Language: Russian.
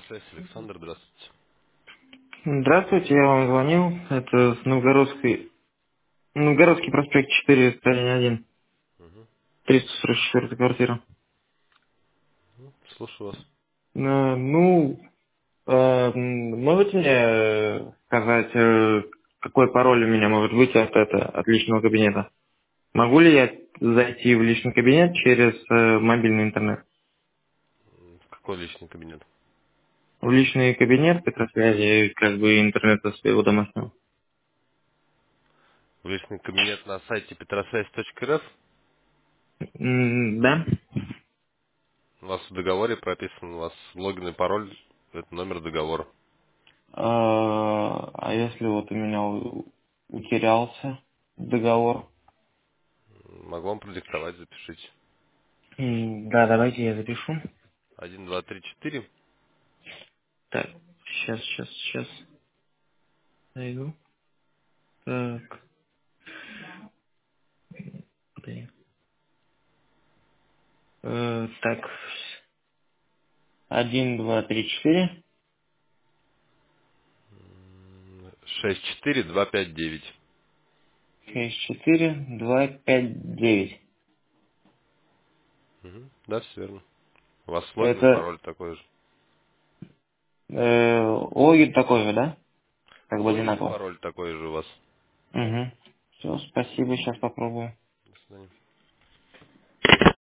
Петросвязь, Александр, здравствуйте. Здравствуйте, я вам звонил. Это с Новгородский проспект 4, строение 1, Мгм. 344 квартира. Слушаю вас. Ну, можете мне сказать, какой пароль у меня может быть от личного кабинета? Могу ли я зайти в личный кабинет через мобильный интернет? В какой личный кабинет? В личный кабинет Петросвязи, как бы интернета своего домашнего. В личный кабинет на сайте petrosвязь.рф. Да? У вас в договоре прописан, у вас логин и пароль, это номер договора. А если вот у меня утерялся договор? Могу вам продиктовать, запишите. Да, давайте я запишу. 1, 2, 3, 4. Так, сейчас найду. Так, блин. Так, 1, 2, 3, 4, 64259. 6, 4, 2, 5, 9. Да, все верно. У вас логин и Это пароль такой же. логин такой же, да? Как бы Логин и одинаково. пароль такой же у вас. Угу. Все, спасибо, сейчас попробую. До свидания.